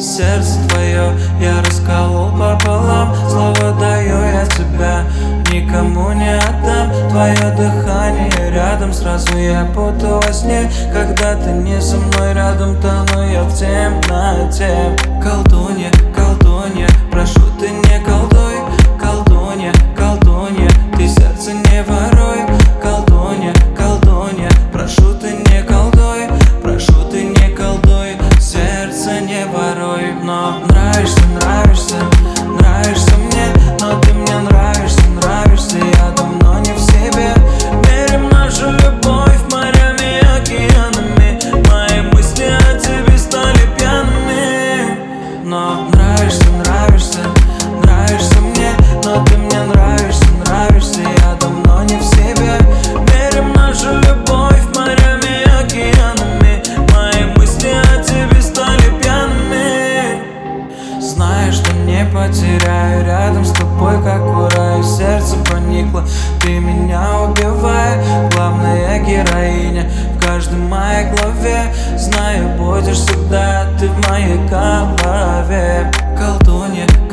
сердце твое я расколол пополам. Слово даю я тебя никому не отдам. Твое дыхание рядом, сразу я буду во сне. Когда ты не со мной рядом, тону я в темноте. Колдунья, колдунья, прошу, ты не колдуй. Колдунья, колдунья, ты сердце не воруй. Колдунья, колдунья, прошу, ты не колдуй. Прошу, ты не колдуй, сердце не воруй. Но нравишься, нравишься, нравишься мне. Но ты мне нравишься, нравишься, я давно не в себе. Мерим нашу любовь морями и океанами. Мои мысли о тебе стали пьяными. Но нравишься, нравишься, нравишься мне. Но ты мне нравишься, нравишься, я давно не в себе. Мерим нашу любовь морями и океанами. Мои мысли о тебе стали пьяными. Знаешь, что не потеряю рядом с тобой, как в раю. Сердце проникло, ты меня убивай. Главная героиня в каждой моей главе. Знаю, будешь всегда ты в моей голове. Колдунья,